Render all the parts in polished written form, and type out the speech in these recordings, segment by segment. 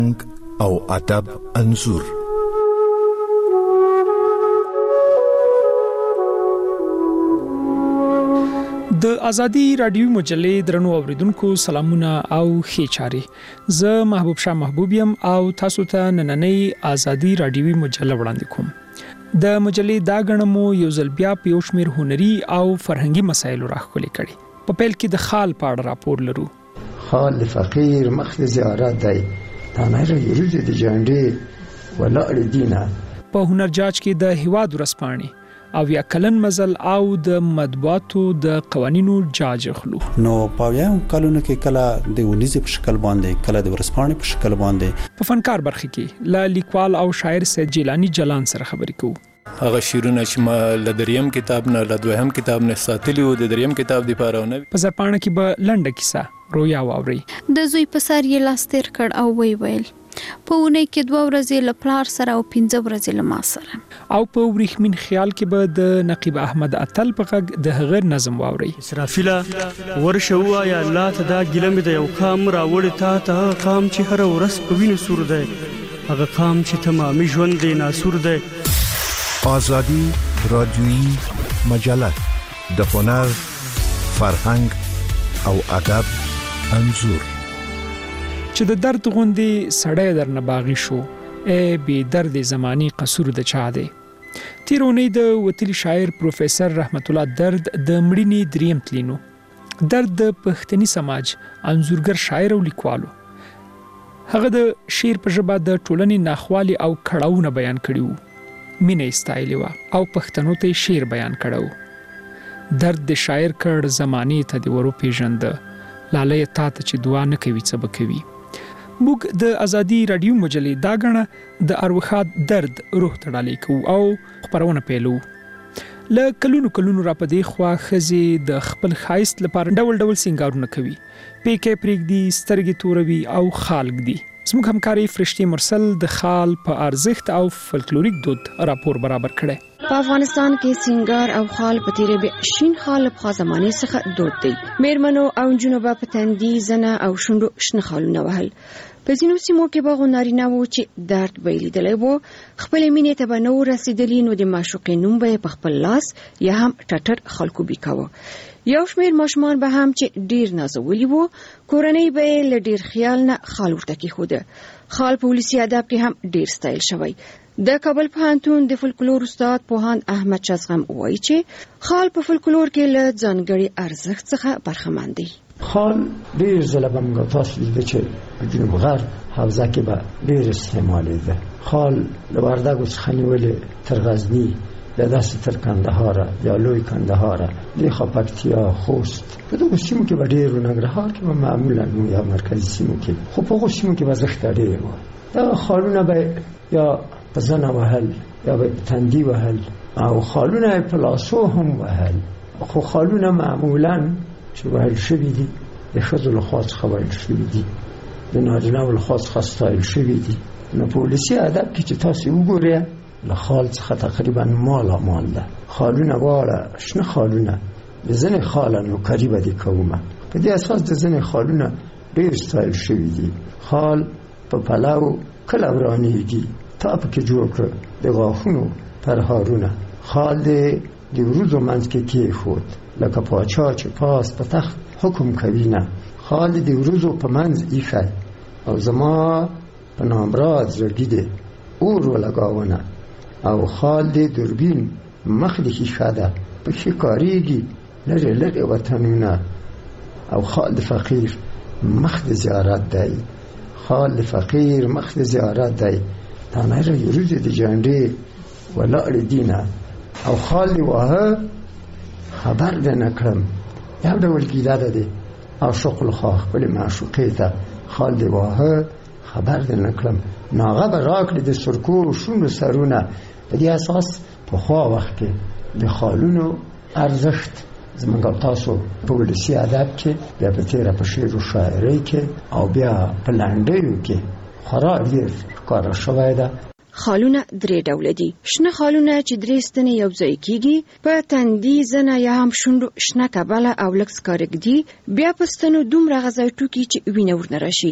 او ادب انځور. د ازادي رادیو مجلې درنو اوریدونکو سلامونه او ښه چاري. زه محبوب شاه محبوبیم او تاسو ته نننۍ ازادي رادیوي مجله وړاندې کوم. د مجلې دا غنمو یو ځل بیا په یو شمېر هنري او فرهنګي مسایلو راخولې کړي. په پیل کې د خال په اړه راپور لرو. خال فقیر مخ زیارت دی، تانه یروز د جانډې ولاړ دینه. په هنرجاج کې د هیواد ورسپانې او یا کلن مزل او د مطبوعاتو د قوانینو جاج خلو. نو پاویاو کلونه کې کله د ونیزه په شکل باندې، کله د ورسپانې په شکل باندې. په فنکار برخه کې لا لیکوال او شاعر سید جیلانی جلان سره خبرې کوو. هغه شیرونه چې ما لدریم کتاب نه لدوهم کتاب نه ساتلی و، د دریم کتاب دی پاره نه. په زرپانه کې به لنډه کیسه رویا واوري. د زوی په سر یې لاس تیر کړ او ویل په ونه کې 2 ورځې له پلار سره او 15 ورځې له ما سره. او په وریښمین خیال کې به د نقیب احمد اتل په غږ د هغه نظم واوري. اسرافیلا ورشه وایا الله ته دا ګلم د یو قام راوړی ته قام چې هر ورځ په وینو سور دی، هغه قام چې تمامي ژوند دی ناسور دی. ازادي رادیویی مجله د هنر، فرهنګ او ادب انځور. چې د درد غوندې سړی درنه باغی شو، ای بی درد زمانی قصور د چا دی. تیرونی د وتلی شاعر پروفیسر رحمت الله درد د مړینې دریم تلینو. درد د پښتني سماج انځورګر شاعر او لیکوالو. هغه د شعر په ژبه د ټولنې ناخوالي او کړهونه بیان کړیو. مینه استایلی و او پښتنو ته شعر بیان کړو. درد د شاعر کړه زمانی ته دی ورو پیژند، لاله تا ته چې دعا نه کوي څه بکوي. موږ د ازادي رادیو مجلې دا غنه د اروخات درد روح تړالې کو او خبرونه پیلو. ل کلونو را پدې خوا خزي د خپل خایست لپاره ډول سنگارونه کوي. پیکې پریګدي، سترګې توروي او خالق دي. زموږ همکاري فرشتي مرسل د خال په ارزښت او فلکلوریک دود راپور برابر کړي. په افغانستان کې سنگار او خال په تیرې به شین خال په زمانه څخه دود دی. میرمنو او جنوبه په تندي، زنه او شونډو شنه خالونه وهل. په ځینو سیمو کې به نارینه وو چې درد به لیدلی وو، خپل مینې ته به نه ورسېدلی، نو د معشوقې نوم به په خپل لاس یا هم ټټر خلکو بیکاوه. یو شمېر ماشومان به هم چې ډیر نازولي وو، کورنۍ به یې له ډیر خیال نه خال ورته کېښوده. خال په ولسي ادب کې هم ډیر ستایل شوی. د کابل پوهنتون د فولکلور استاد پوهاند احمد شازغم وایي چې خال په فولکلور کې له ځانګړي ارزښت څخه برخمن دی. خال ډیر ځله به موږ تاسو لیدل چې په جنوب غرب حوزه کې به ډیر استعمالیده. خال له وردګو څخه نیولې تر غزني، له داسې تر کندهار یا لوی کندهار، د پکتیا، خوست، په دغو سیمو کې به ډیر، ننګرهار کې به معمولا یا مرکزي سیمو کې، خو په هغو سیمو کې به زښته ډیر وه. دغه خالونه به یا په زنه وهل یا به په تندي وهل او خالونه په لاسو هم وهل. خو خالونه معمولا چې وهل شوي دي د ښځو له خوا څخه وهل شوي دي، د نارینه‌و له خوا څخه ستایل شوي دي. نو په ولسي ادب کې چې تاسې وګورئ له خال څخه تقریبا مالامال ده. خالونه واړه شنه خالونه، د ځینې خاله نوکري به دې کومه. په دې اساس د ځینې خالونه ډېر ستایل شوي دي. خال په پلو کله ورانېږي، تا پکې جوړ کړه د غاښونو پرهارونه. خال دې د وروځو منځ کې کېښود لکه پاچا چې پاس په تخت حکم کوي نه. خال دې د وروځو په منځ ایښی او زما په نامراد زړګي دې اور ولګاونه. او خال دې دوربین مخ دې ښیښه ده، پکې کارېږي لرې وطنونه. او خال د فقیر مخ د زیارت دی، خال د فقیر مخ د زیارت دی، تانه یروز د جانډې ولاړ دینه. او خال دې واهه خبر دې نه کړم، یو ډول ګیله ده دی عاشق الخوا خپلې معشوقې ته. خال دې واهه خبر دې نه کړم، ناغه به راکړي د سرکو شونډو سرونه. په دې اساس پخوا وخت کې د خالونو ارزښت زموږ او تاسو په ولسي ادب کې، بیا په تېره په شعر و شاعرۍ کې او بیا په لنډیو کې خورا ډېر ښکاره شوی ده. خالونه 3 ډوله دي. شنه خالونه چې 3 ستنې یو ځای کیږي، په تندي، زنه یا هم شونډو شنه کبله او لږ سکارګ دي. بیا په ستنو دومره غذایي توکي چې وینه ورنه راشي.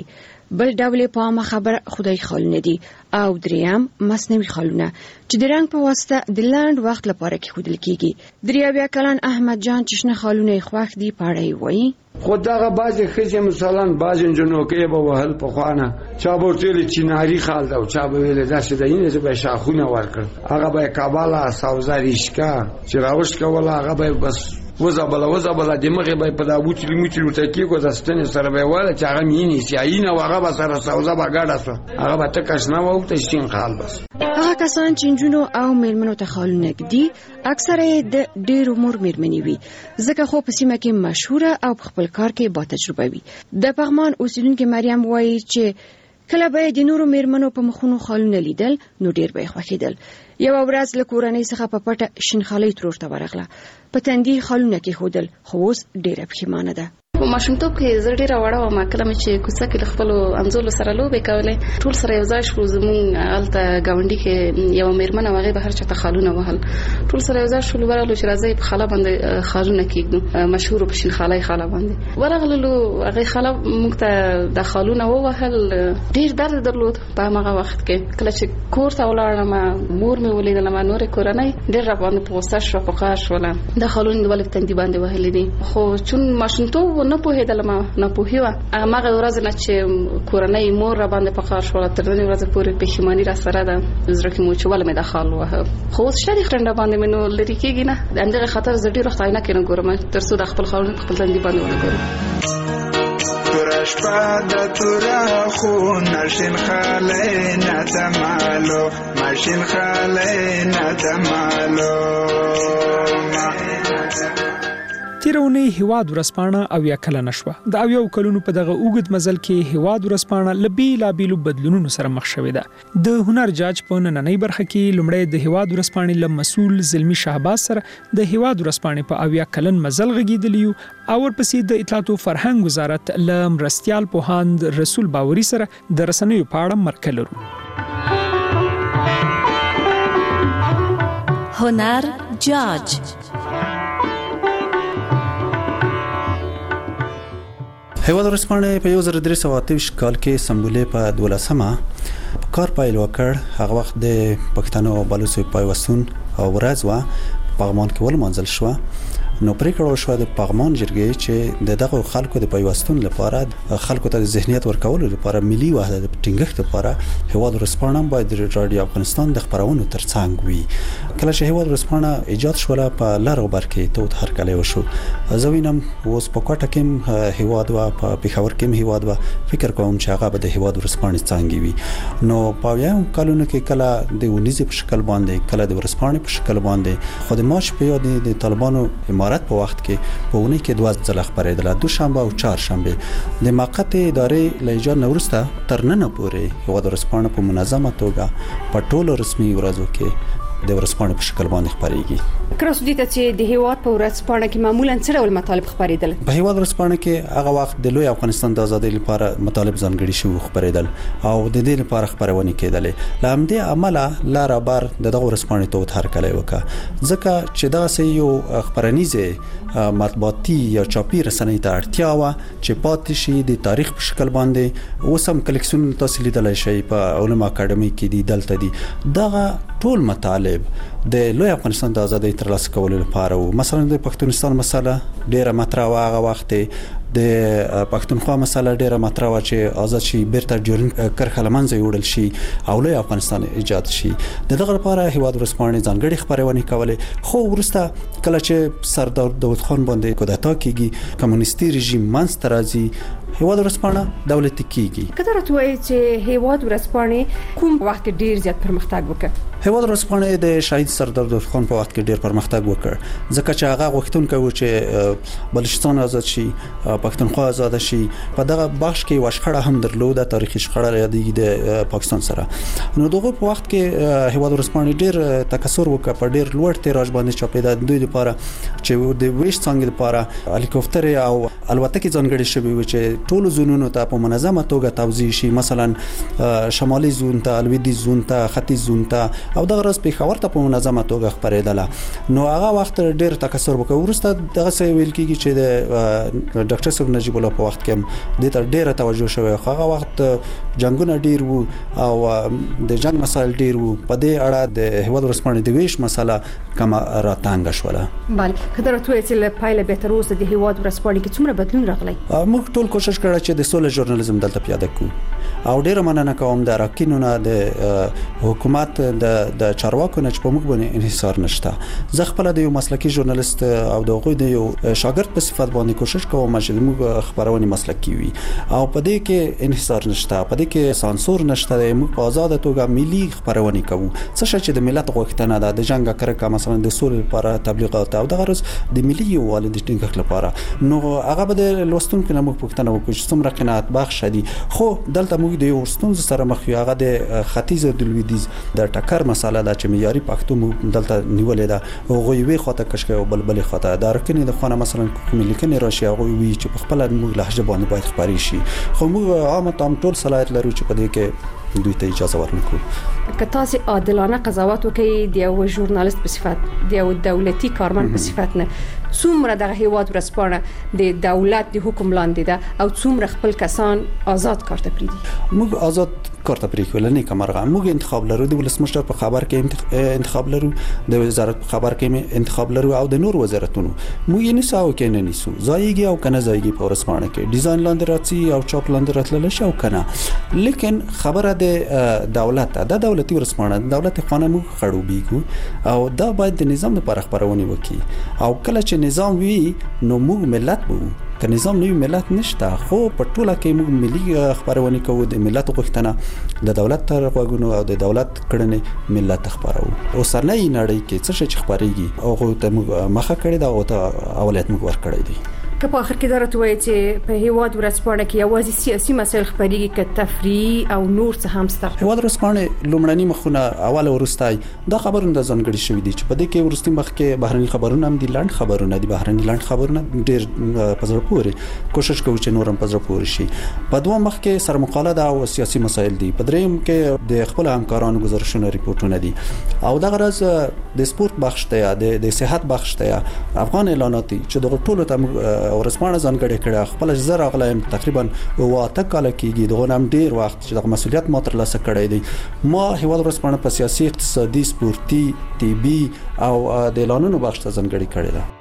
بل ډول په عامه خبره خدای خالونه دي او دریم مصنوعي خالونه چې د رنګ په واسطه د لاند وخت لپاره کې خودل کیږي. 83 کلن احمد جان چې شنه خالونه خوښ دي پاړی وایي خداغه بعضی خځې مثلا بعضی جنو کې به وهل په خوانه چا ورته چیناری خال دا او چا به ویل داسې د اینې به شاخونه ورکړ هغه به کابالا ساوزاریشکا چې راوښ کوله هغه به بس وزبله دماغه به په دا بوتلی موچلو تکي کو داستنه سره به وله چې هغه مینی سیاینه هغه به سره سوزا باګاډه سو هغه به تکشنه وو ته شین خال بس. هغه کسان چې جنونو او میرمنو ته خالونه دي اکثره د ډېر عمر میرمنې وي ځکه خو په سیمه کې مشهوره او په خپل کار کې با تجربه وي. د پغمان اوسیدونکو مریم وایي چې کله به د نورو میرمنو په مخونو خالونه لیدل نو ډېر به خوښیدل. یو ورځ له کورنۍ څخه په پټه شینخالۍ ترور ته ورغله په تندي خالونه کې خودل خو اوس ډېره پښیمانه ده. په ماشومتوب کې زه ډېره وړه وم کله چې کوڅه کې خپل امزول سره لوبې کولې ټول سره یو ځای شو زمون الته گاونډي کې یو میرمن هغه به هر چاته خالونه وهل ټول سره یو ځای شو ورغلو چې راځي په خاله باندې خالونه کېږو مشهور په شینخالۍ خاله باندې ورغلو هغه خاله موږ ته د خالونه ووهل ډېر درد درلود په هغه وخت کې کله چې کور ته ولاړم مور مې ولیدل ما نور کورنۍ ډېر را باندې په غوسه شو په قهر شول د خالونه د ولې تندي باندې وهل دي خو چون ماشومتوب نه پوهېدل ما نه پوهیوه هغه ورځ نه چې کورنۍ مور را باندې په قهر شول تر دې ورځې پورې پښیماني را سره ده زړه کې مو چې ولې مې د خال وهه خو اوس شریک ټنډه باندې مې نو لري کېږي نه دغه خطر زه ډېر وخت عینه کې نه ګورم تر څو د خپل خالونه خپل تندي باندې ونه ګورم. تورش پاده تورا خون نشین خاله نتمالو ماشین خاله نتمالو. تیرونی هیواد ورسپانه او یا کله نشوه د او یو کلونو په دغه اوګد مزل کې هیواد ورسپانه لبی لا بیلو بدلونونو سره مخ شوې ده. د هنر جاج په نننۍ برخه کې لومړی د هیواد ورسپانه له مسؤل زلمی شهباز سره د هیواد ورسپانه په او یا کلن مزل غږیدلیو او ورپسې د اطلاعات او فرهنګ وزارت له مرستيال پوهاند رسول باوري سره د رسنیو په اړه مرکه لرو. هنر جاج هیواد ورسپانه په 1328 کال کې سمبولې په 12مه کار پیل وکړ. هغه وخت د پښتنو او بلوڅو پیوستون او ورځ وا پغمان کې ول منځل شو نو پریکړه شو د پغمان جرګې چې د دغه خلکو د پیوستون لپاره خلکو ته ځهنیت ورکول لپاره ملي وحدت ټینګښت لپاره هیواد ورسپانه باید رادیو افغانستان د خبرونو ترڅنګ وي. کله چې هیواد ورسپانه ایجاد شو په لارو برکې ته هر کله وشو زوینم اوس په کوټه کې هیواد وا په پیښور کې هیواد وا فکر کوم چې هغه به د هیواد ورسپانه څنګه وي. نو په یو کلونو کې کله د ونیزي په شکل باندې کله د ورسپانه په شکل باندې خود ماش په یاد د طالبانو په وخت کې په ونې کې 2 ځله خبرېدل دوشنبه او چهارشنبه د موقت ادارې لایجان نورسته تر نن پورې هیواد ورسپانه په منظمه توګه په ټولو رسمي ورځو کې د ورسپانه په شکل باندې خبرېږي. کراس دي چې د هیواد په ورسپانه کې معمولا څه ډول مطالب خبرېدل؟ په هیواد ورسپانه کې هغه وخت د لوی افغانستان د ازادۍ لپاره مطالب ځانګړي شو خبرېدل او د دې لپاره خبرونه کېدلې لامدې عمله لار بار دغه ورسپانه ته هر کله وکړه ځکه چې دا سه یو خبرنيزه مطبوعاتي یا چاپی رسنۍ ته اړتیا و چې پاتې شي د تاریخ په شکل باندې اوسم کلیکشن تاسو لیدلای شئ په علوم اکیډمي کې دی دلته دی دغه ټول مطالب د لوی افغانستان د ازادۍ ترلاسه کولو لپاره مثلا د پښتونستان مسله ډیره مطرح هغه وخت د پښتونخوا مسله ډیره مطرح چې آزاد شي بیرته جوړ کرخه لمنځه وړل شي او لوی افغانستان ایجاد شي دغه لپاره هیواد ورسپانه ځانګړي خبرونه کولې خو ورسته کله چې سردار داود خان باندې کودتا کیږي کمونیستي رژیم منځ راځي هیواد ورسپانه دولتي کیږي. کله راځي چې هیواد ورسپانه کوم وخت ډیر زیات پرمختګ وکړ؟ هیواد ورسپانه د شهید سردار داود خان په وخت کې ډیر پرمختګ وکړ ځکه چې هغه غوښتونکو چې بلوچستان آزاد شي پښتونخوا آزاد شي په دغه بخش کې وشخړه هم درلوده تاریخي شخړه یادېږي د پاکستان سره نو دغه په وخت کې هیواد ورسپانه ډیر تکثر وکړ په ډیر لوړ تیراژ باندې چاپېده دوی لپاره چې د ویش څنګه لپاره هلیکوپټر او الوتکې ځانګړي شوی و چې ټولو زونونو ته په منظمه توګه توزیع شي، مثلا شمالي زون ته، لویدیځ زون ته، ختیځ زون ته او دغه راز پیښور ته په منظمه توګه خبرېدله. نو هغه وخت ډېر تکثر وکړ. ورسته دغه څه ویل کېږي چې د ډاکټر صاحب نجیب الله په وخت کې د ته ډېره توجه شوی. هغه وخت جنگونه ډېر وو او د جنگ مسایل ډېر وو. په دې اړه د هیواد ورسپانې د ویش مسله کم راتانګ شوله. بله کله راته چې له پایله به تر اوسه د هیواد ورسپانې کې څومره بدلون راغلی؟ موږ ټول کوشش کړی چې د سولې ژورنالیزم دلته پیاده کړو او ډیره مننه کوم د راکینونه د حکومت د چارواکو نه چې په موږ باندې انحصار نشته. زه خپل د یو مسلکی ژورنالیست او د غوی د یو شاګرد په صفت باندې کوشش کوم چې موږ خبرونه مسلکی وي او په دې کې انحصار نشته، په دې کې سانسور نشته. موږ په آزاد توګه ملي خبرونه کوو. څه چې د ملت غوښتنه ده د جنگ کرکه مثلا د سولې لپاره تبلیغات او د غرض د ملي یووالي د ټینګښت لپاره. نو هغه به د لوستونکو نه موږ پوښتنه وکړو چې څومره قناعت بخش دي. خو دلته موږ د یو ستونزې سره مخ یو، هغه د ختیځ او د لویدیځ د ټکر مسله ده چې معیاري پښتو موږ دلته نیولې ده. هغه وی خاطر کشکې او بلبل خاطر د رکنې د خانه مثلا کوم لیکنې راشي هغه وی چې په خپل موږ لهجه باندې باید خبري شي. خو موږ عامه ټول صلاحیت لرو چې په دې کې دوی ته اجازه ورنکړو. که تاسو عادلانه قضاوت وکړئ د یو ژورنالیست په صفت، د یو دولتي کارمند په صفت نه، څومره د هیواد ورسپانه د دولت د حکم لاندې ده او څومره خپل کسان آزاد کار ته پریږدي؟ موږ آزاد کار ته پریږدو نه کمرغه. موږ انتخاب لرو، د ولسمشر په خبر کې انتخاب لرو، د وزارت په خبر کې انتخاب لرو او د نور وزارتونو. موږ یې نه ساو کې نه نیسو، ځایږي او کنه ځایږي په ورسپانه کې ډیزاین لاندې راځي او چاپ لاندې راتلل شي او کنه. لیکن خبره د دولت د دولتي ورسپانه دولت خانه موږ خړوبېږو او دا باید د نظام لپاره خبرونه وکړي او کله چې نظام وي نو موږ ملت وو. که نظام نه ملت نشته، خو په ټوله کې موږ ملي خبرونه کوو. د ملت غوښتنه د دولت تر غوږونو او د دولت کړنې ملت خبرو. اوسنۍ نړۍ کې څه چې خبريږي او ته موږ مخه کړی دا او ته اولاد موږ ور کړی دی. که په اخر کې درته وایي چې په هیواد ورسپانه کې یوازې سیاسي مسایل خبريږي که تفریح او نور څه هم ستر؟ هیواد ورسپانه لومړنی مخونه اول ورستای دا خبرونه د ځانګړي شوې دي چې په دې کې ورستي مخ کې بهرني خبرونه هم دي، لاند خبرونه دي. بهرني لاند خبرونه ډېر پزړه پورې کوشش کوي چې نورم پزړه پورې شي. په دوه مخ کې سر مقاله ده او سیاسي مسایل دي. په دریم کې د خپل همکارانو گزارشونه ریپورتونه دي او دا غرض د سپورت بخش ته د صحت بخش ته افغان اعلانات چې د ټولو ته ورسپانه ځانګړي کړه. خپل زر اغلایم تقریبا 8 کال کېږي دغه نام ډیر وخت چې د مسولیت ما تر لاسه کړی دی. ما هیواد ورسپانه په سیاسي، اقتصادي، سپورتي، طبي او د اعلانونو بخش ته ځانګړي کړی دی.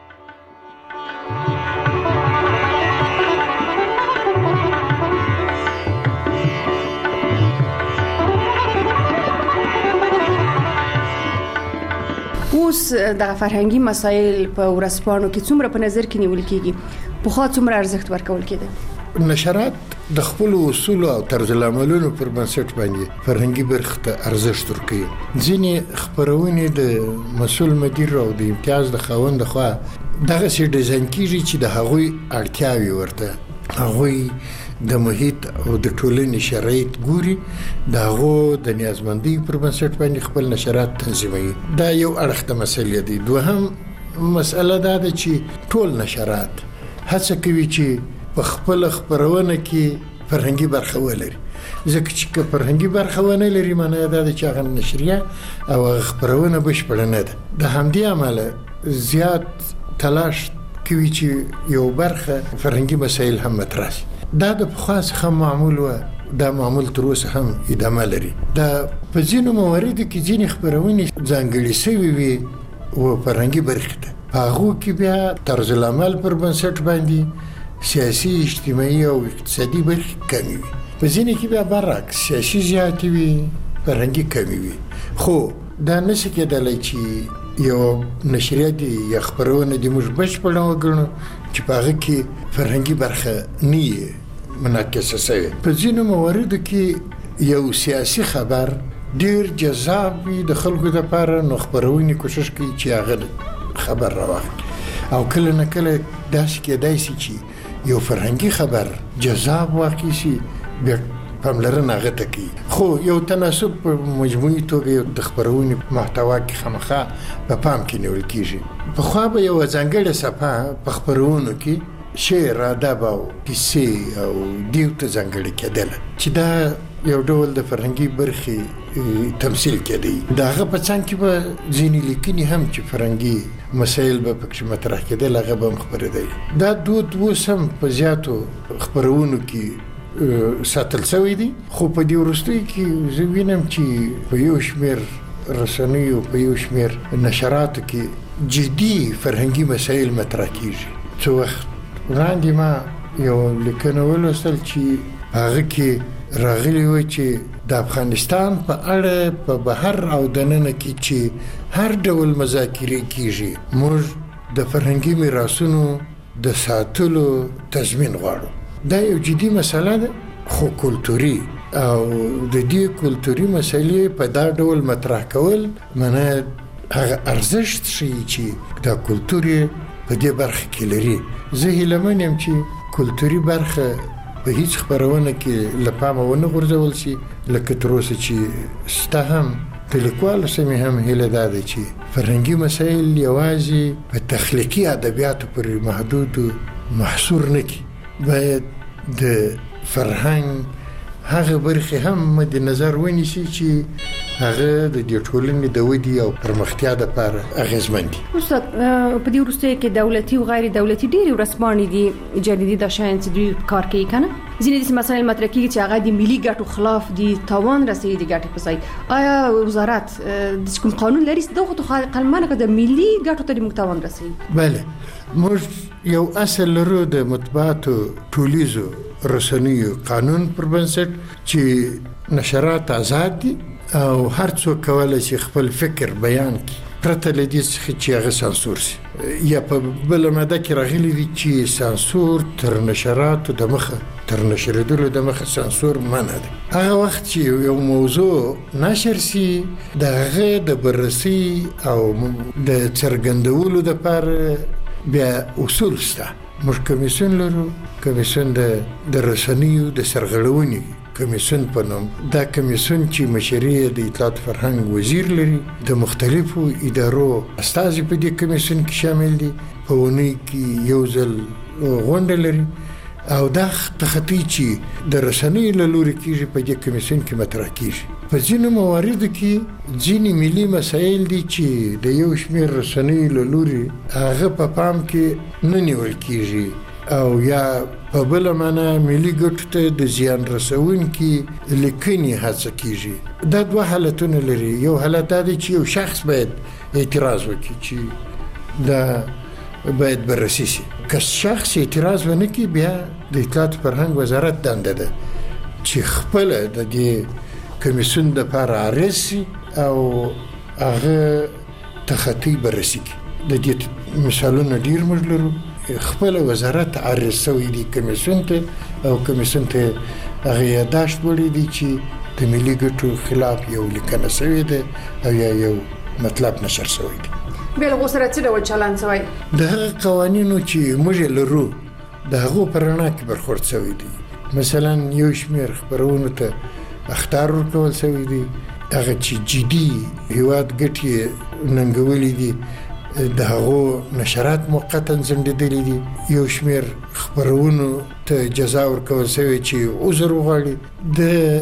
اوس د فرهنګي مسایل په ورسپانو کې څومره په نظر کې نیول کېږي؟ په خو څومره ارزښت ورکول کېده؟ نشرات د خپل اصول او طرز العملونو پر بنسټ باندې فرهنګي برخه ته ارزښت ورکوي. ځینې خبرونه د مسؤل مدیر او د امتیاز د خاوند خو دغه سي ډیزاین کیږي چې د هغوی اړتیاوي ورته هغوی د محیط او د ټولنې شرایط ګوري، دغه د نیازمندۍ پر بنسټ باندې خپل نشرات تنظیموي. دا یو اړخته مسله دی. دوهم مسله دا ده چې ټول نشرات هڅه کوي چې په خپل خبرونه کې فرهنګي برخه ولري. ځکه چې فرهنګي برخه ونه لري معنی دا ده چې هغه نشریه او خبرونه بشپړ نه ده. د همدې عمله زیات تلاش کوي چې یو برخه فرهنګي مسایل هم مطرح شي. دا د خاص خام معمول و دا معمول تر اوسه هم ادامه لري. دا په ځینو مواردو کې ځینې خبرونه ځانګړي شوي وي او فرهنګي برخه ده. هغه کې بیا طرز العمل پر بنسټ باندې سیاسي، اجتماعي او اقتصادي برخه کمی وي. په ځینې کې بیا برعکس سیاسي زیات وي، فرهنګي کمی وي. خو دا نشي کېدلی چې یو نشریه دی یا خبرونه دی موږ بشپړ وګڼو چې په هغه کې فرهنګي برخه نه منعکسه شوې. په ځینو مواردو کې یو سیاسي خبر ډیر جذاب وي د خلکو لپاره، نو خبرونه کوشش کوي چې هغه خبر راوړي او کله نه کله داسې کېدای شي چې یو فرهنګي خبر جذاب واقع شي بیا پاملرنه هغه ته کوي. خو یو تناسب په مجموعي توګه د خبرونې محتوا کې خامخا په پام کې نیول کېږي. پخوا به یو ځانګړې صفحه په خبرونو کې شعر ادب او کیسې او دیو ته ځانګړي کېدل چې دا یو ډول د فرهنګي برخې تمثيل کېدی. داغه په څنګ کې به ځینې لیکنې هم چې فرهنګي مسایل به پکې مطرح کېدل هغه به خبرېدل. دا دود وسم په زیاتو خبرونو کې ساتل شوی دي، خو په دې وروستي کې زه وینم چې په یو شمېر رسنیو په یو شمېر نشراتو کې جدي فرهنګي مسایل مطرح کیږي. څو وخت وړاندې ما یو لیکنه ولوستل چې هغه کې راغلی و چې د افغانستان په اړه په بهر او دننه کې چې هر ډول مذاکرې کیږي، موږ د فرهنګي میراثونو د ساتلو تضمین غواړو. دا یو جدي مسله ده، خو کلتوري او د دې کلتوري مسلې په دا ډول مطرح کول معنی هغه ارزښت شي چې دا کلتوري په دې برخه کې لري. زه هیلمن یم چې کلتوري برخه په هیڅ خبرونه کې لپاره ونه غورځول شي، لکه تر اوسه چې ستا هم د لیکوالو سمې هم هیله دا ده چې فرهنګي مسایل یوازې په تخلیقي ادبیاتو پورې محدود محصور نه کړي، باید د فرهنګ هغه برخې هم مد نظر ونیسي چې هغه د دې ټولنې د ودې او پرمختیا لپاره اغیزمن دي. استاد په دې وروسته کې دولتي او غیر دولتي ډېری ورسپانې دي جديدي د شاین چې دوی کار کوي کنه، ځینې د مسایل مطرح کیږي چې هغه د ملي ګټو خلاف دي، تاوان رسوي د ګټې په ځای. آیا وزارت د کوم قانون لري چې دغه قلمانه د ملي ګټو ته د تاوان رسوي؟ بله، موږ یو اصل لرو د مطبوعاتو ټولیزو رسنیو قانون پر بنسټ چې نشرات آزاد دي او هر څوک کولای شي خپل فکر بیان کړي پرته له دې چې هغه سانسور شي. یا په بل ماده کې راغلي دي چې سانسور تر نشراتو د مخه تر نشریدلو د مخه سانسور منع دی. هغه وخت چې یو موضوع نشر شي د هغه د بررسي او د څرګندولو لپاره بیا اصول شته. موږ کمیسیون لرو، کمیسیون د رسنیو د سرغړونې کمیسیون په نوم. دا کمیسیون چې مشري د اطلاعات فرهنګ وزیر لري، د مختلفو ادارو استازي په دې کمیسیون کې شامل دي، په اونۍ کې یو ځل غونډه لري او دا تخطی چې د رسنیو له لوري کېږي په دې کمیسیون کې مطرح کېږي. په ځینو مواردو کې ځینې ملي مسایل دي چې د یو شمېر رسنیو له لوري هغه په پام کې نه نیول کېږي او یا په بل معنا ملي ګټو ته د زیان رسونکي لیکنې هڅه کېږي. دا دوه حالتونه لري. یو حالت دا دی چې یو شخص باید اعتراض وکړي چې دا باید بررسي شي. که شخص اعتراض ونه کړي بیا د اطلاعات فرهنګ وزارت دنده ده چې خپل د دې کمیسیون د لپاره عرض شي او هغه تخطی بررسي کړي. د دې مثالونه ډیر موږ لرو. خپل وزارت عرض شوی دی کمیسیون ته او کمیسیون ته هغه یاداشت وړي دي چې د ملي ګټو خلاف یو لیکنه شوې ده او یا یو مطلب نشر شوی دی. بیا له سره څه ډول چلند شوی؟ د هغه قوانینو چې موږ لرو د هغو په رڼا کې برخورد شوی دی. مثلا یو شمېر خپرونو ته اخطار ورکول شوی دی، هغه چې جدي هیواد ګټې ننګولې دي د هغو نشرات موقتا ځنډېدلي دي. یو شمېر خپرونو ته جزا ورکول شوی چې عذر وغواړي. د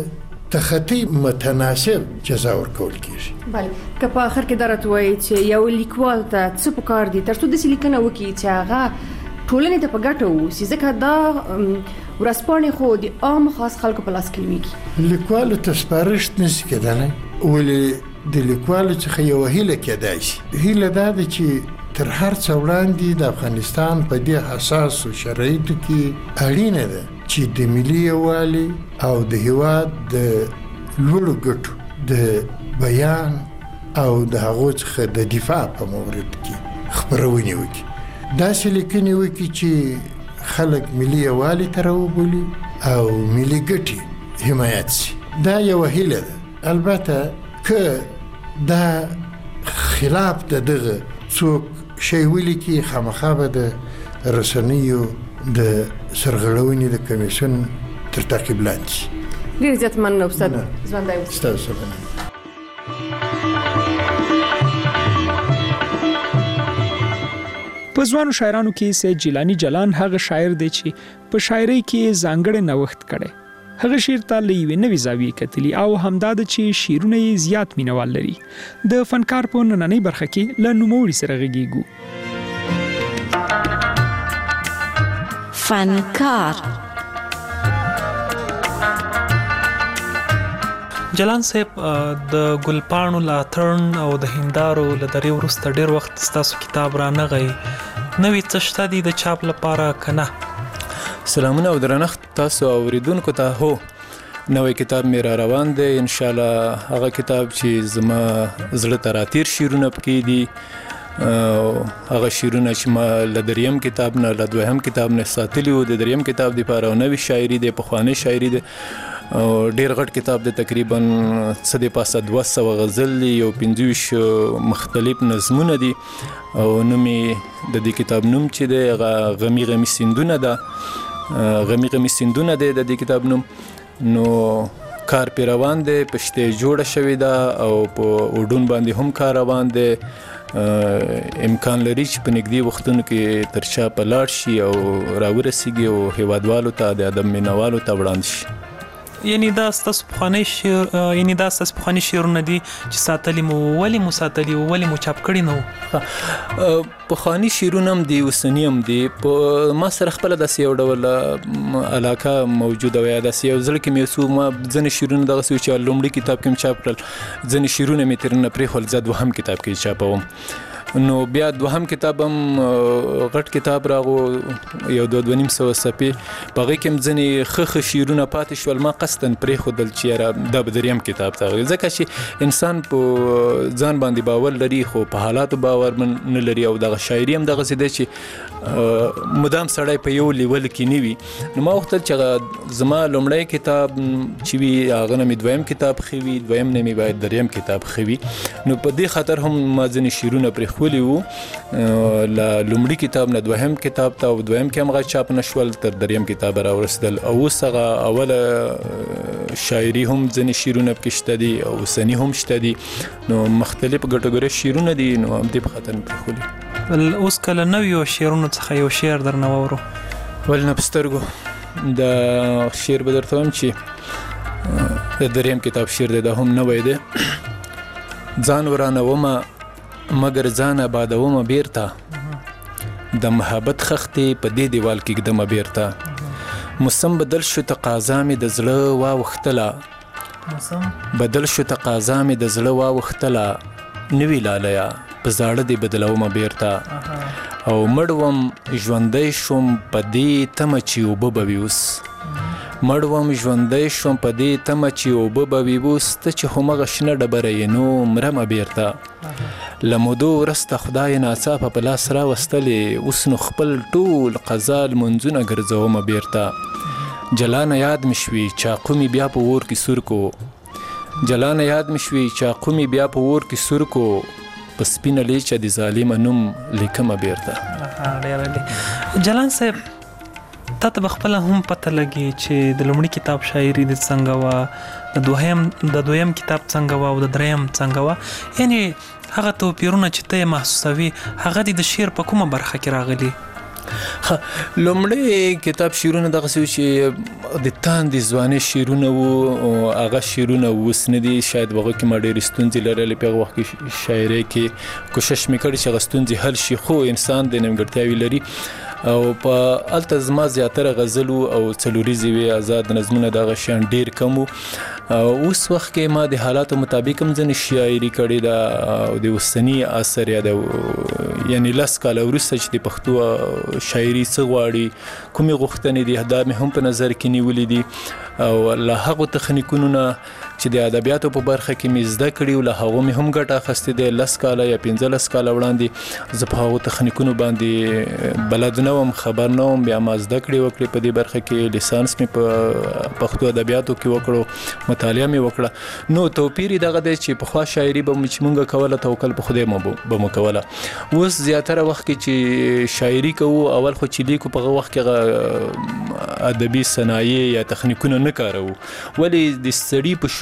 تخطی متناسب جزا ورکول کېږي. بله، که په آخر کې دا راته وایي چې یو لیکوال ته څه پکار دي تر څو داسې لیکنه وکړي چې هغه ټولنې ته په ګټه واوسي، ځکه دا ورځپاڼې خو د عام خاص خلکو په لاس کې لویږي. لیکوالو ته سپارښت نشي کېدلی، ولې د لیکوالو څخه یو هیله کېدای شي. هیله دا ده چې تر هر څه وړاندې د افغانستان په دې حساسو شرایطو کې اړینه ده چې د ملي یووالي او د هیواد د لوړو ګټو د بیان او د هغو څخه د دفاع په مورد کې خپرونې وکړي. داسې لیکنې وکړي چې خلک ملي یووالي ته راوبولي او ملي ګټې حمایت شي. دا یوه هیله ده. البته که دا خلاف دغه څوک شی ولیکي، خامخا به د رسنیو د سرغړونې د کمیسیون تر تعقیب لاندې شي. ډېر زیات مننه استاد. ژوندی اوسئ. ستاسو مننه. په په ځوانو شاعرانو کې سید جیلانی جلان هغه شاعر دی چې په شاعرۍ کې ځانګړی نوښت کړی. هغه شعر ته له یوې نوې زاویې کتلي او همدا ده چې شعرونه یې زیات مینوال لري. د فنکار په نننۍ برخه کې له نوموړي سره غږیږو. فنکار جلان صاحب د ګلپاڼو لا ترن او د هندارو له درې وروسته ډېر وخت ستاسو کتاب را نغی نوې څه شته دي د چاپ لپاره که نه؟ سلامونه او درنښت تاسو اوریدونکو ته. هو نوې کتاب مې را روان دی ان شاء الله. هغه کتاب چې زما زړه ته راتیر شعرونه پکې دي هغه شعرونه چې ما له دریم کتاب نه له دویم کتاب نه ساتلي وو. د دریم کتاب دپاره نوې شاعري دی، پخوانۍ شاعري دی او ډېر غټ کتاب دی، تقریبا څه د پاسه 200 غزل دي، یو 25 مختلف نظمونه دي او نوم د دې کتاب نوم چې دی هغه غمی غمی سیندونه ده. غمی غمی سیندونه دی د دې کتاب نوم. نو کار پې روان دی، پشتې جوړه شوې ده او په اردن باندې هم کار روان دی. امکان لري چې په نږدې وختونو کې تر شا په لاړ شي او راورسیږي او هیوادوالو ته د ادب مینوالو ته وړاندې شي. یعنی دا ستاسو پخوانی شعرونه دي چې ساتلي مو، ولې مو ساتلي او ولې مو چاپ کړي نه وو؟ پخوانی شعرونه هم دي، اوسني هم دي. په ما سره خپله داسې یو ډول علاقه موجوده وه، داسې یو زړه کې مې څو ما ځینې شعرونه دغسې وو چې لومړي کتاب کې مې چاپ کړل، ځینې شعرونه مې ترې نه پرېښول، زه دوهم کتاب کې چاپوم. نو بیا دوهم کتاب هم غټ کتاب راغو، یو 2-2.5 صفحې، په هغې کې هم ځینې ښه شعرونه پاتې شول. ما قصداً پرېښودل چې یاره دا به دریم کتاب ته، ځکه چې انسان په ځان باندې باور لري خو په حالاتو باور نه لري او دغه شاعري هم دغسې دی چې مدام سړی په یو لیول کې نه وي. نو ما غوښتل چې زما لومړی کتاب چې وي هغه نه مې دویم کتاب ښه وي، دویم نه مې باید دریم کتاب ښه وي. نو په دې خاطر هم ما ځینې شعرونه پرېښودلي وو له لومړي کتاب نه دویم کتاب ته، او دویم کې هم هغه چاپ نه شول، تر دریم کتاب راورسېدل. او اوس هغه اوله شاعري هم ځینې شعرونه پکې شته دي او اوسني هم شته دي، نو مختلف ګټګوره شعرونه دي، نو همدې په خاطر مې پرېښودي. اوس کله نویو شعرونو څخه یو شعر درنه واورو؟ ول نه په سترګو د شعر به درته وایم چې د دریم کتاب شعر دی، دا هم نوی دی. ځان ورانومه مګر ځان آبادومه بیرته، د محبت خښتې په دې دیوال کې ږدمه بیرته. موسم بدل شو تقاضا مې د زړه واوښتله، بدل شو تقاضا مې د زړه واوښتله، نوي لالیا په زاړه دې بدلومه بیرته. او مړ وم ژوندی شوم په دې تمه چې اوبه به وي اوس، مړ وم ژوندی شوم په دې تمه چې اوبه به وي اوس، ته چې همغه شنه ډبره یې نو مرمه بیرته. له مودو وروسته خدای ناڅاپه په لاس راوستلې، اوس نو خپل ټول قضا لمونځونه ګرځومه بیرته. جلانه یاد مې شوي چاقو مې بیا په اور کې سور کو، جلانه یاد مې شوي چاقو مې بیا په اور کې سور کو، په سپینه لیچه د ظالمه نوم لیکمه بیرته. جلان صاحب تا ته به خپله هم پته لګي چې د لومړي کتاب شاعري د څنګه وه، د دویم کتاب څنګه وه او د دریم څنګه وه، یعنی هغه توپیرونه چې ته یې محسوسوي هغه دې د شعر په کومه برخه کې راغلي؟ لومړی کتاب شعرونه دغسې وو چې د تاندې ځوانۍ شعرونه وو، هغه شعرونه اوس نه دي، شاید په هغه کې ما ډېرې ستونزې لرلې، په هغه وخت کې شاعرۍ کې کوشش مې کړی چې هغه ستونزې حل شي، خو انسان د نیمګړتیاوې لري او په هلته زما زیاتره غزل او څلوریزې وې، آزاد نظمونه دغه شیان ډېر کم وو. اوس وخت کې ما د حالاتو مطابق هم ځینې شاعري کړې ده او د اوسني عصر یا د یعنی 10 کاله وروسته چې د پښتو شاعري څه غواړي، کومې غوښتنې دي، دا مې هم په نظر کې نیولې دي او له هغو تخنیکونو نه چې د ادبیاتو په برخه کې مې زده کړي او له هغو مې هم ګټه اخیستې ده. 10 کاله یا 15 کاله وړاندې زه په هغو تخنیکونو باندې بلد نه وم، خبر نه وم، بیا ما زده کړې وکړې په دې برخه کې، لیسانس مې په پښتو ادبیاتو کې وکړو، مطالعه مې وکړه. نو توپیر یې دغه دی چې پخوا شاعري به چې مونږ کوله توکل په خدای به مو کوله. اوس زیاتره وخت کې چې شاعري کوو، اول خو چې لیکو په هغه وخت کې ادبي صنایع یا تخنیکونه نه کاروو، ولې د سړي په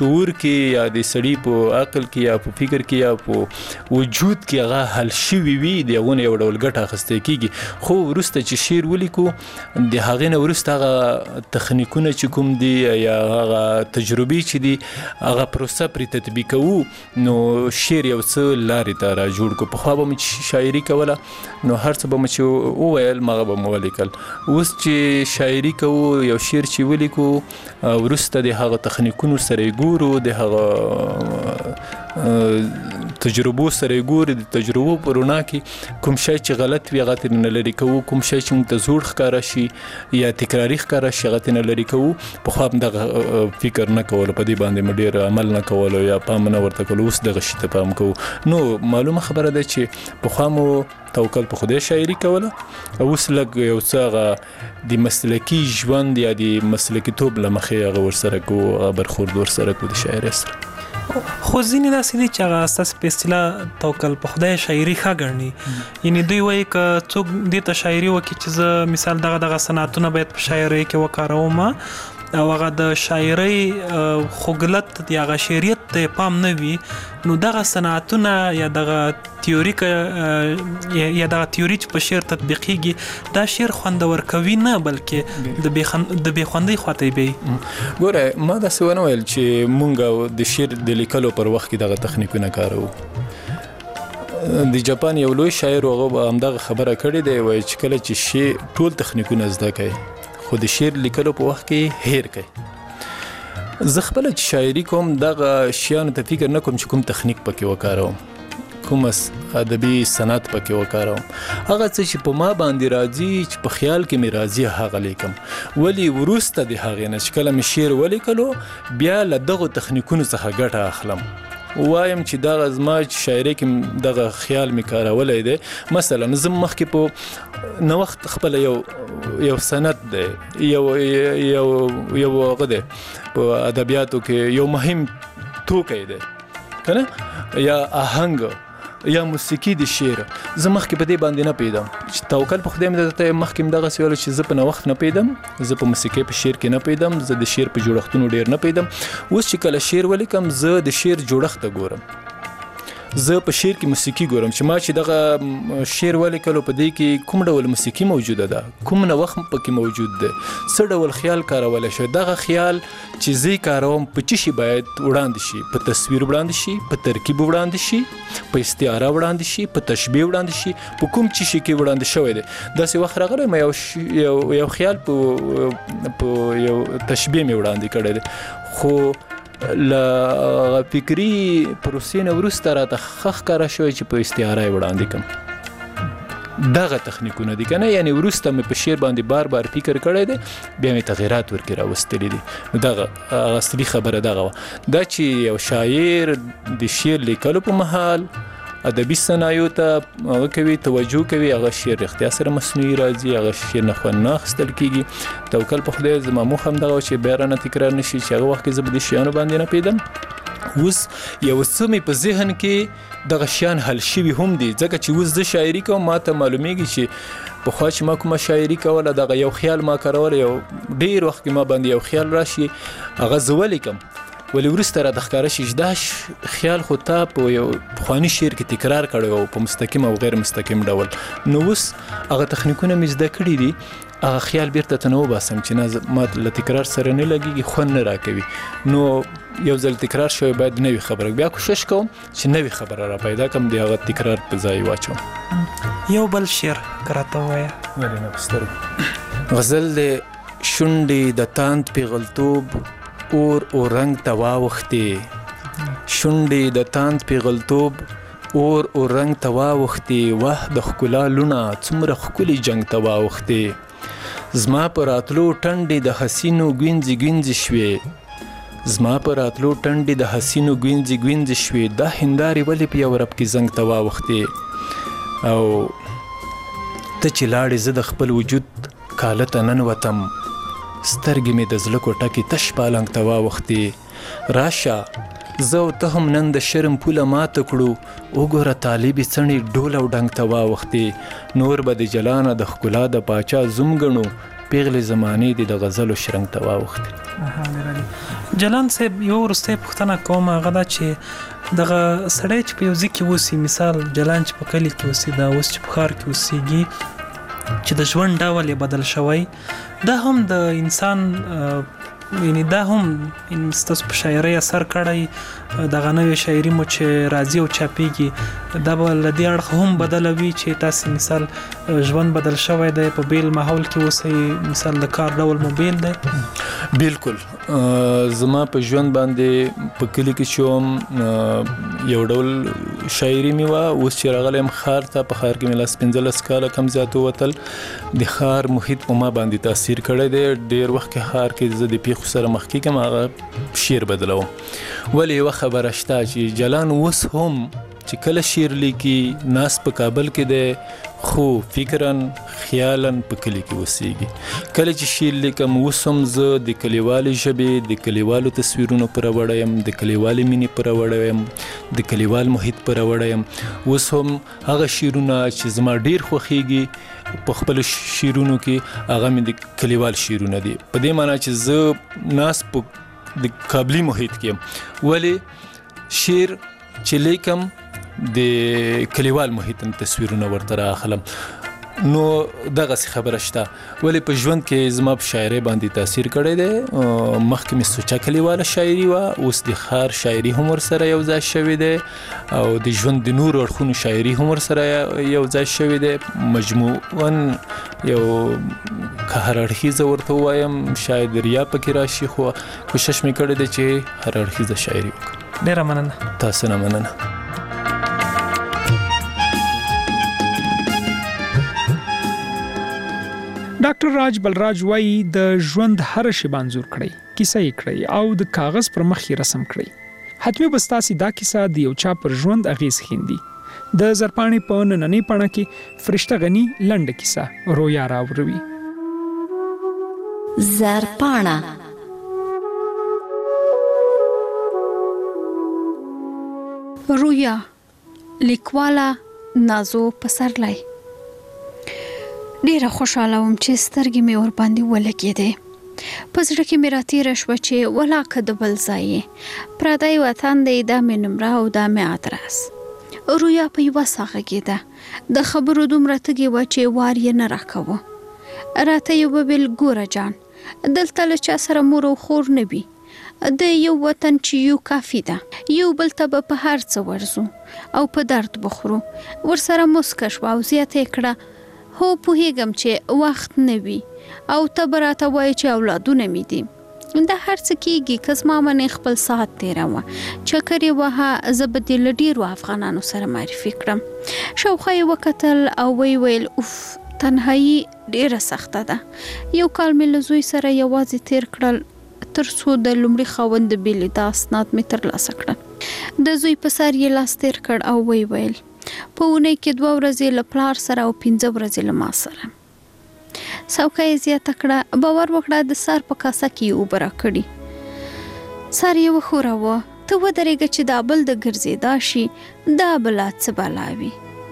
شعور کې یا د سړي په عقل کې یا په فکر کې یا په وجود کې هغه حل شوي وي د هغو نه یو ډول ګټه اخیستل کېږي. خو وروسته چې شعر ولیکو د هغې نه وروسته هغه تخنیکونه چې کوم دي یا هغه تجربې چې دي هغه پروسه پرې تطبیق کوو نو شعر یو څه لارې ته را جوړ کړو. پخوا به مې شاعري کوله نو هر څه به مې چې وویل مغه به مې ولیکل. اوس چې شاعري کوو یو شعر چې ولیکو وروسته د هغه تخنیکونو سره یې ګورو د هغه تجربو سره یې ګورو د تجربو په رڼا کې کوم شی چې غلط وي هغه ترې نه لرې کوو کوم شی چې موږ ته زوړ ښکاره شي یا تکراري ښکاره شي هغه ترې نه لرې کوو. پخوا هم دغه فکر نه کولو په دې باندې مې ډېر عمل نه کولو یا پام نه ورته کولو. اوس دغه شي ته پام کوو. نو معلومه خبره ده چې پخوا مو توکل په خدای شاعري کوله اوس لږ یو څه هغه د مسلکي ژوند یا د مسلکي توب له مخې هغه ورسره کوو هغه برخورد ورسره کوو د شاعرۍ سره. خو ځینې داسې دي چې هغه ستاسې په اصطلاح توکل په خدای شاعري ښه ګڼي یعنې دوی وایي که څوک دې ته شاعري وکړي چې زه مثال دغه صنعتونه باید په شاعرۍ کې وکاروم او هغه د شاعرۍ خوږلت د هغه شعریت ته پام نه وي نو دغه صنعتونه یا دغه تیوري یا دغه تیوري چې په شعر تطبیقیږي دا شعر خوندور کوي نه بلکې د بې خوندۍ خواته یې بیایي. ګوره ما داسې ونه ویل چې مونږ د شعر د لیکلو پر وخت کې دغه تخنیکونه کاروو. د جاپان یو لوی شاعر هغه همدغه خبره کړې دی وایي چې کله چې شعر ټول تخنیکونه زده کوي خو د شعر لیکلو په وخت کې هیر کوي. زه خپله چې شاعري کوم دغه شیانو ته فکر نه کوم چې کوم تخنیک پکې وکاروم کوم ادبي صنعت پکې وکاروم. هغه څه چې په ما باندې راځي چې په خیال کې مې راځي هغه لیکم. ولی وروسته د هغې نه چې کله مې شعر ولیکلو بیا له دغو تخنیکونو څخه ګټه اخلم وایم چې دغه زما چې شاعرۍ کې دغه خیال مې کارولی دی. مثلا زه مخکې په نوښت خپله یو سند دی یو هغه دی په ادبیاتو کې یو مهم توکی دی که نه یا آهنګ یا موسیقي د شعر زه مخکې په دې باندې نه پیدم چې توکل په خدای مې درته مخکې هم دغسې ویلو چې زه په نوښت نه پیدم زه په موسیقۍ په شعر کې نه پیدم زه د شعر په جوړښتونو ډېر نه پیدم. اوس چې کله شعر ولیکم زه د شعر جوړښت ته ګورم زه په شعر کې موسیقي ګورم چې ما چې دغه شعر ولیکلو په دې کې کوم ډول موسیقي موجوده ده کوم نوښت پکې موجود ده څه ډول خیال کارولی شي دغه خیال چې زه کاروم په څه شي باید وړاندې شي په تصویر وړاندې شي په ترکیب وړاندې شي په استعاره وړاندې شي په تشبیه وړاندې شي په کوم څه شي کې وړاندې شوی دی. داسې وخت راغلی ما یو خیال په یو تشبیه مې وړاندې کړی دی خو له فکري پروسې نه وروسته راته ښه ښکاره شوی چې په استعاره یې وړاندې کړم. دغه تخنیکونه دي که نه یعنې وروسته مې په شعر باندې بار فکر کړی دی بیا مې تغیرات ورکې راوستلي دي. دغه اصلي خبره دغه وه دا چې یو شاعر د شعر لیکلو په مهال ادبي صنایعو ته هغه کوي توجه کوي هغه شعر رښتیا سره مصنوعي راځي هغه شعر نه خوند نه اخیستل کېږي. توکل په خدای زما موخه همدغه چې بیا رانه تکرار نه شي چې هغه وخت کې زه په دې شیانو باندې نه پیدم. اوس یو څه مې په ذهن کې دغه شیان حل شوي هم دي ځکه چې اوس زه شاعري کوم ما ته معلومیږي چې پخوا چې ما کومه شاعري کوله دغه یو خیال ما کارولی یو ډېر وخت کې ما باندې یو خیال راشي هغه زه ولیکم ولی وروسته راته ښکاره شي چې دا خیال خو تا په یو پخواني شعر کې تکرار کړی او په مستقیم او غیر مستقیم ډول نو اوس هغه تخنیکونه مې زده کړي دي هغه خیال بیرته ته نه وباسم چې نه ما له تکرار سره نه لګېږي خوند نه راکوي نو یو ځل تکرار شوی باید نوې خبره بیا کوشش کوم چې نوې خبره را پیدا کړم د هغه تکرار په ځای واچوم. یو بل شعر که راته ووایه. ولې نه په سترګو غزل د شونډې د تاند پیغلتوب اور او رنگ ته واوښتې شونډې د تاند پیغلتوب اور او رنگ ته واوښتې واه د ښکلا لونه څومره ښکلي جنګ ته واوښتې زما په راتلو ټنډې د حسینو ګوینځې ګوینځې شوې زما په راتلو ټنډې د حسینو ګوینځې ګوینځې شوې دا هندارې ولې په یو رب کې زنګ ته واوښتې او ته چې لاړې زه د خپل وجود کاله ته ننوتم سترګې مې د زړه کوټه کې تش پالنګ ته واوښتې راشه زه او ته هم نن د شرم پوله ماته کړو وګوره طالبې څڼې ډول او ډنګ ته واوښتې نور به د جلانه د ښکلا د پاچا زوم ګڼو پیغلې زمانې د غزلو شرنګ ته واوښتل. جلان صاحب یو وروستۍ پوښتنه کوم، هغه دا چې دغه سړی چې په یو ځای کې اوسي، مثال جلان چې په کلي کې اوسي، دا اوس چې په ښار کې اوسېږي، چې د ژوند ډول یې بدل شوی، دا هم د انسان یعنی دا هم ستاسو په شاعرۍ اثر کړی، دغه نوې شاعري مو چې راځي او چاپېږي، دا به له دې اړخه هم بدلوي چې تاسې مثال ژوند بدل شوی دی، په بیل ماحول کې اوسئ، مثال د کار ډول مو بیل دی؟ بالکل. زما په ژوند باندې په کلي کې چې وم یو ډول شاعري مې وه، اوس چې راغلی یم ښار ته، په ښار کې مې لاس 15 کاله کم زیات ووتل، د ښار محیط په ما باندې تاثیر کړی دی. ډېر وخت کې ښار کې زه د پیښو سره مخ کېږم، هغه شعر بدلوم. ولې یوه خبره شته چې جلان اوس هم چې کله شعر لیکي ناس په کابل کې دی، خو فکراً خیالاً په کلي کې اوسېږي. کله چې شعر لیکم اوس هم زه د کلیوالې ژبې، د کلیوالو تصویرونو پر وړه یم، د کلیوالې مینې پر وړه یم، د کلیوال محیط پر وړه یم. اوس هم هغه شعرونه چې زما ډېر خوښېږي په خپلو شعرونو کې، هغه مې د کلیوال شعرونه دي، په دې معنی چې زه ناس په د کابلي محیط کې یم. ولې شعر چې لیکم د کلیوال محیط تصویرونه ورته راخلم، نو دغسې خبره شته. ولې په ژوند کې زما په شاعرۍ باندې تاثیر کړی دی. مخکې مې سوچه کلیواله شاعري وه، اوس د ښار شاعري هم ورسره یو ځای شوې دی، او د ژوند د نورو اړخونو شاعري هم ورسره یو ځای شوې دی. مجموعاً یو که هر اړخیزه ورته ووایم شاید ریا پکې راشي، خو کوشش مې کړی دی چې هر اړخیزه شاعري وکړم. ډېره مننه. تاسو نه مننه. ډاکټر راج بلراج وایي د ژوند هر شی انځور کړئ، کیسه یې کړئ او د کاغذ پر مخ یې رسم کړئ. حتمي به ستاسې دا کیسه د یو چا پر ژوند اغیز ښیندي. د زرپاڼې په نننۍ پاڼه کې فرشته غني لنډه کیسه رویا راوړوي. زرپاڼه رویا، لیکواله نازو پسرلی. ډیره خوشاله وم چې سترګې مې ور باندې ولګېدې. په زړه کې مې راتېره شوه چې ولاکه د بل ځای یې، پردی وطن دی، دا مې نمره او دا مې ادرس. رویا په یوه ساه غږېده، د خبرو دومره تږې وه چې وار یې نه راکوه. راته یې وویل ګوره جان، دلته له چا سره مور او خور نه وي، د یو وطن چې یو کافي ده، یو بل ته به په هر څه ورځو او په درد بخورو. ورسره مسکه شوه او زیاته یې کړه، هو پوهیږم چې وخت نه وي او ته به راته وایې چې اولادونه مې دي. دا هر څه کېږي که زما منې خپل ساعت تېروه، چکر یې وهه، زه به دې له ډېرو افغانانو سره معرفي کړم. شاوخوا یې وکتل او ویې ویل اوف، تنهایي ډېره سخته ده. یو کال مې له زوی سره یوازې تېر کړل، تر څو د لومړي خاوند د بېلې دا اسناد مې ترلاسه کړل. د زوی په سر یې لاس تېر کړ او ویې ویل په اونۍ کې 2 ورځې له پلار سره او 15 ورځې له ما سره. څوکه یې زیاته کړه، باور وکړه د سر په کاسه کې یې اوبه راکړي. سر یې وښوراوه، ته ودرېږه چې دا بل د ګرځېدا شي، دا بلا څه بلا وي.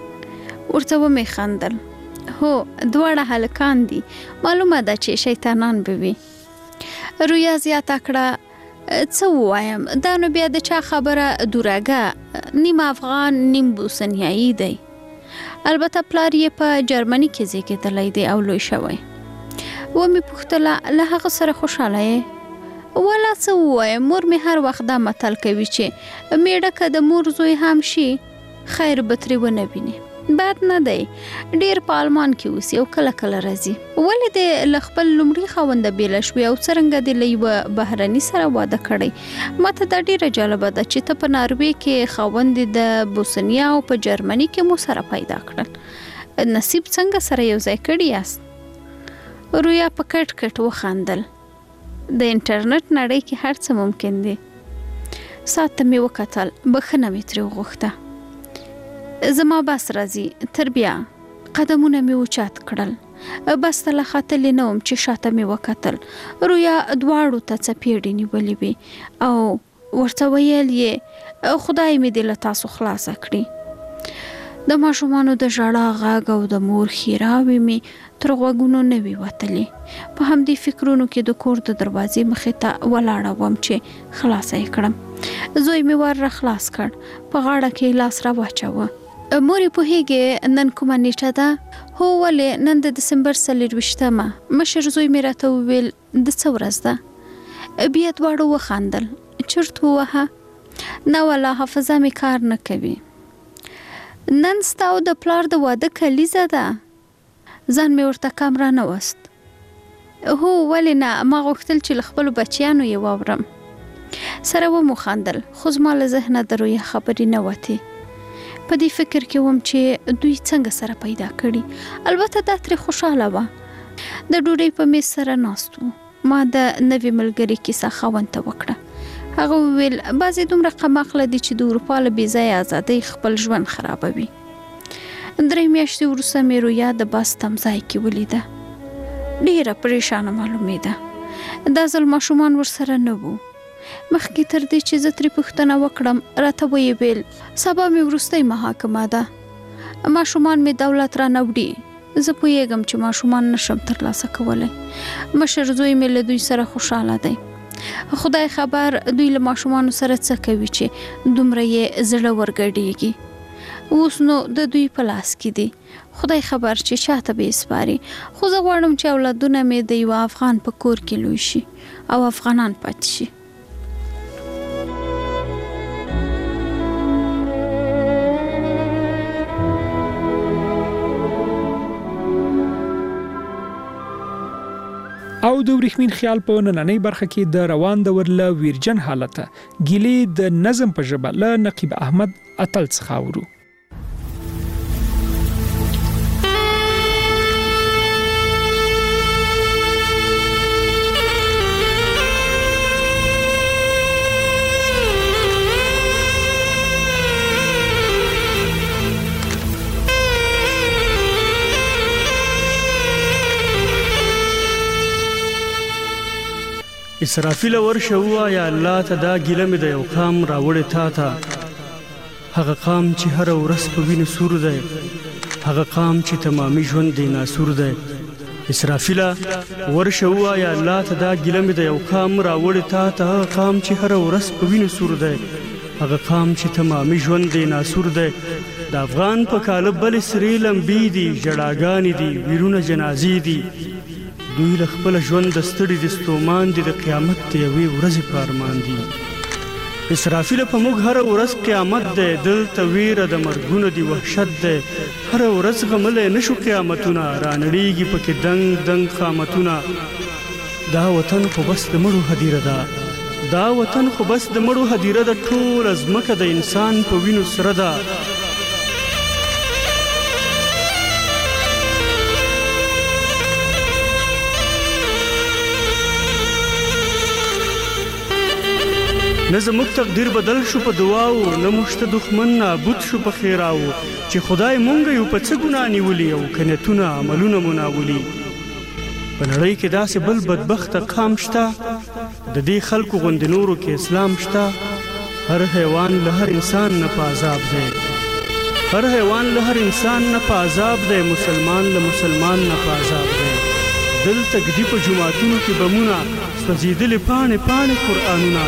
ورته ومې خندل، هو 2 هلکان دي، معلومه ده چې شیطانان به وي. رویا زیاته کړه، څه ووایم، دا نو بیا د چا خبره دورګه، نیم افغان نیم بوسنیایي دی. البته پلار یې په جرمني کې زیږېدلی دی او لوی شوی. ومې پوښتله له هغه سره خوشحاله یې؟ ولا څه ووایم، مور مې هر وخت دا متل کوي چې میړه که د مور زوی هم شي خیر به ترې ونه ویني. بد نه دی، ډیر په آلمان کې اوسي او کله کله راځي. ولې دې له خپل لومړي خاونده بیله شوې او څرنګه دې له یوه بهرني سره واده کړی؟ ماته دا ډیره جالبه ده چې ته په ناروې کې خاوند د بوسنیا او په جرمني کې مو سره پیدا کړل. نصیب څنګه سره یو ځای کړي یاست؟ رویا په کټ کټ وخندل. د انټرنیټ نړۍ کې هر څه ممکن دي. ساعت ته مې وکتل، بخښنه مې ترې وغوښته. زما بس راځي، تر بیا. قدمونه مې اوچت کړل، بس ته لا ختلې نه وم چې شاته مې وکتل. رویا دواړو ته څپېړې نیولې وې او ورته ویل یې خدای مې دې له تاسو خلاصه کړي. د ماشومانو د ژړا غږ او د مور ښیراوې مې تر غوږونو نه وې وتلې. په همدې فکرونو کې د کور د دروازې مخې ته ولاړه وم چې خلاصه یې کړم. زوی مې ور را خلاص کړ، په غاړه کې لاس را واچوه. مورې پوهېږې نن کومه نیټه ده؟ هو ولې نن د دسمبر 24مه. مشر زوی مې راته وویل د څه ورځ ده؟ بیا دواړو وخندل. چرت ووهه؟ نه والله حافظه مې کار نه کوي. نن ستا او د پلار د واده کلیزه ده. ځان مې ورته کم را نه وست. هو ولې نه، ما غوښتل چې له خپلو بچیانو یې واورم. سره ومو خندل، خو زما له ذهنه د رویه خبرې نه وتې. په دې فکر کې وم چې دوی څنګه سره پیدا کړي. البته دا ترې خوشحاله وه. د ډوډۍ په میز سره ناست وو. ما د نوي ملګري کیسه خاوند ته وکړه. هغه وویل بعضې دومره قمقله دي چې د اروپا له بېځایه ازادۍ خپل ژوند خرابوي. 3 میاشتې وروسته مې رویا د بس تمځای کې ولیده. ډېره پریشانه معلومېده. دا ځل ماشومان ورسره نه وو. مخکې تر دې چې زه ترې پوښتنه وکړم راته ویې ویل سبا مې وروستۍ محاکمه ده. ماشومان مې دولت رانه وړي. زه پوهېږم چې ماشومان نشم ترلاسه کولی. مشر زوی مې له دوی سره خوشحاله دی. خدای خبر دوی له ماشومانو سره څه کوي چې دومره یې زړه ورګډېږي. اوس نو د دوی په لاس کې دي. خدای خبر چې چاته به سپاري. خو زه غواړم چې اولادونه مې د یو افغان په کور کې لوی شي او افغانان پاتې شي. او د ورېښمین خیال په نننۍ برخه کې د روان دور له ویرجن حالته ګیلې د نظم په ژبه له نقیب احمد اتل څخه اورو. اسرافیل ورشه ووایه الله ته دا ګیله مې د یو قام راوړې تا ته. هغه قام چې هره ورځ په وینو سور دی، هغه قام چې تمامي ژوند دی ناسور دی. اسرافیله ورشه ووایه الله ته دا ګیله مې د یو قام راوړې تا ته. هغه قام چې هره ورځ په وینو سور دی، هغه قام چې تمامي ژوند دی ناسور دی. د افغان په کاله بلې سرې لمبې دي، ژړاګانې دي، ویرونه جنازې دي. دوی له خپل ژوند د ستړي د ستومان دي، د قیامت د یوې ورځې په ارمان دي. اسرافیل په موږ هره ورځ قیامت دی، دلته ویره د مرګونو دی، وحشت دی. هره ورځ غملی نشو قیامتونه، رانړېږي پکې دنګ دنګ قامتونه. دا وطن خو بس د مړو هدیره ده، دا وطن خو بس د مړو هدیره ده. ټوله ځمکه د انسان په وینو سره ده. نه زموږ تقدیر بدل شو په دعاو، نه موږ ته دښمن نابود شو په خیراو. چې خدای مونږ یو په څه ګناه نیولي او که نیتونه عملونه مو ناولي. په نړۍ کې داسې بل بدبخته قام شته، د دې خلکو غوندې نورو کې اسلام شته. هر حیوان له هر انسان نه په عذاب دی، هر حیوان له هر انسان نه په عذاب دی. مسلمان له مسلمان نه په عذاب دی. دلته ږدي په جوماتونو کې بمونه، سوځېدلې پاڼې پاڼې قرآنونه.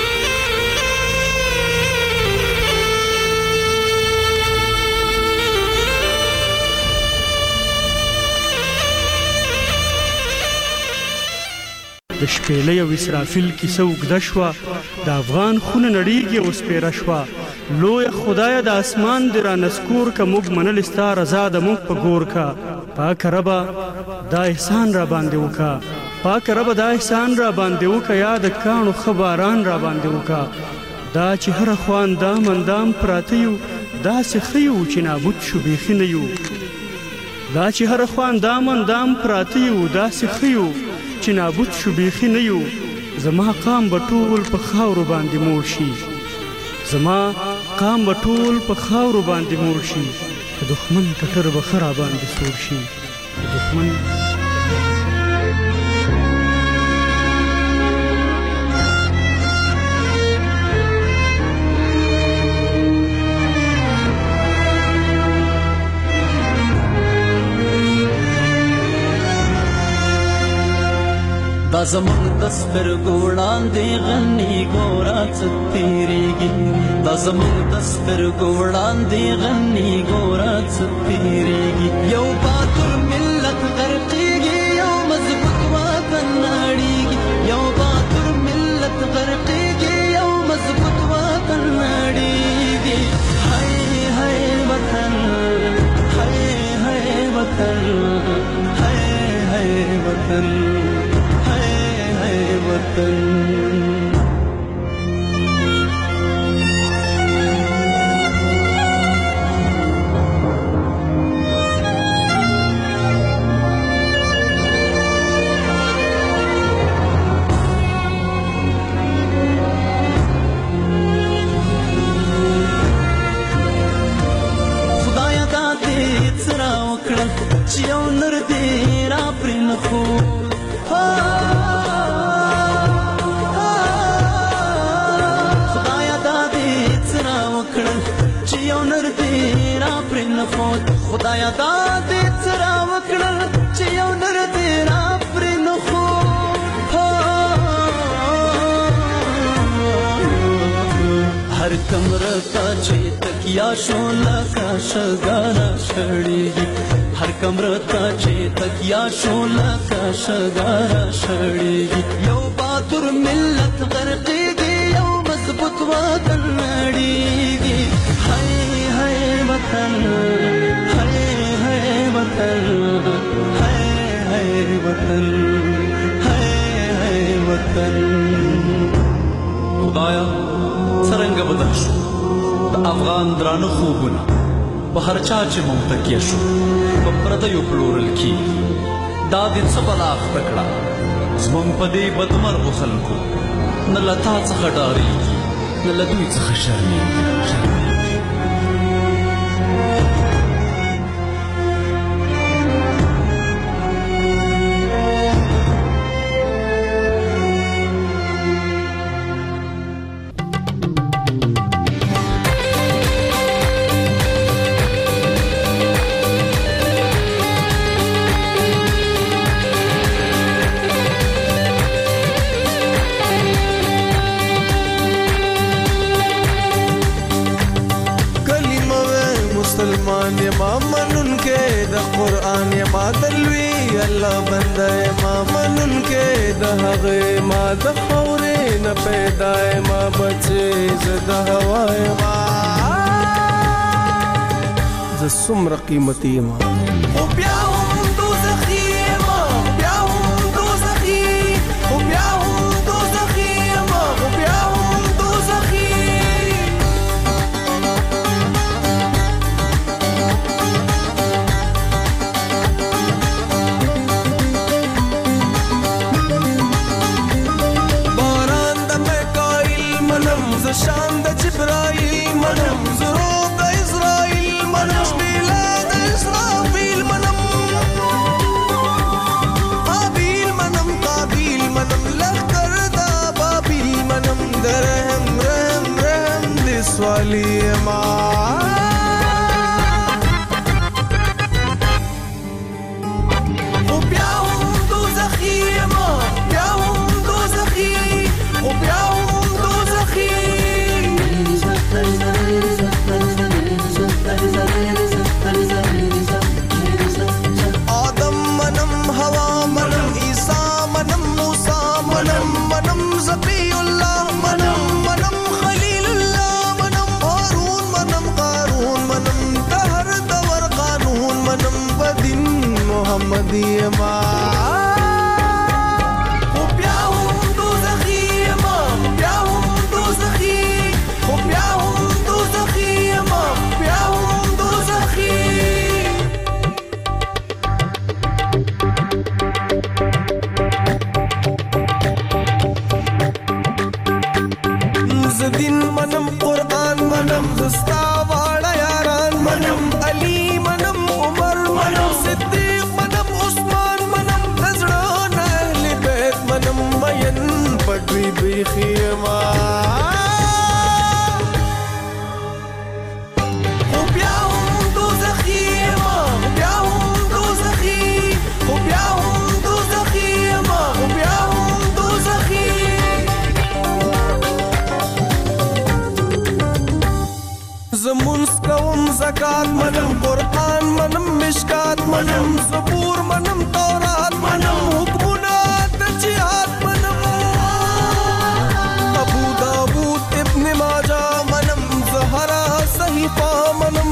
د شپېلۍ او اسرافیل کیسه اوږده شوه، د افغان خونه نړیږي او سپېره شوه. لویه خدایه د اسمان دې رانسکور که، موږ منل ستا رضا د موږ په ګور که. پاکه ربه دا احسان را باندې وکه، پاکه ربه دا احسان را باندې وکه. یا د کاڼو ښه باران را باندې وکه. دا چې هره خوا اندام اندام پراته یو، داسې ښه یو چې نابود شو بیخي نه یو. دا چې هره خوا اندام اندام پراته یو، داسې ښه یو چې نابود شو بیخي نه یو. زما قام به ټول په خاورو باندې موړ شي، زما قام به ټول په خاورو باندې موړ شي. د دښمن ټټر به ښه را باندې سور شي، د دښمن زمونږ د سترګو وړاندې غني ګوره څه تېرېږي دا زمونږ د سترګو وړاندې غني ګوره څه تېرېږي یو باتور ملت غرقېږي یو مضبوط وطن نړېږي یو باتور ملت غرقېږي یو مضبوط وطن نړېږي هی هی وطن هی هی وطن هی هی وطن وطن خدایا دا دې څرا وکړه چې یو نر دې را پرې نه خو خدایا دا دې څرا وکړل چې یو نر دې را پرې نه ښود هر کمره ته چې تکیا شو لکه شګاره شړېږي هر کمره ته چې تکیا شو لکه شګاره شړېږي یو باتور ملت غرقېږي یو مضبوط وطن نړېږي هی هی وطن وطن ہے وطن ہے وطن خدایا څرنګه بدل شو د افغان درانه خوبونه په هر چا چې ممتکیه شو په پردیو پلورل کېږي دا دې څه بلا اخته کړه زموږ په دې بدمرغو خلکو نه له تا څخه ډارېږي نه له دوی څخه شرمېږي څومره قیمتي ما خو بیا هم دوزخي ما بیا هم دوزخي خو بیا هم دوزخي ما خو بیا هم دوزخي باران د میکائیل منم ز شان د جبرائیل منم زرو د اسرائیل منم والی ما بیا هم دوزخی ما بیا هم دوزخی بیا هم دوزخی آدم منم هوا منم عیسی منم موسی منم منم ذبی الله منم منم خلیل الله منم هارون منم قارون زمونس کوم زکات منم قرآن منم مشکات منم زبور منم تورات منم حکمونه د جهاد منم ابو داود ابن ماجه منم زهرا صحیفه منم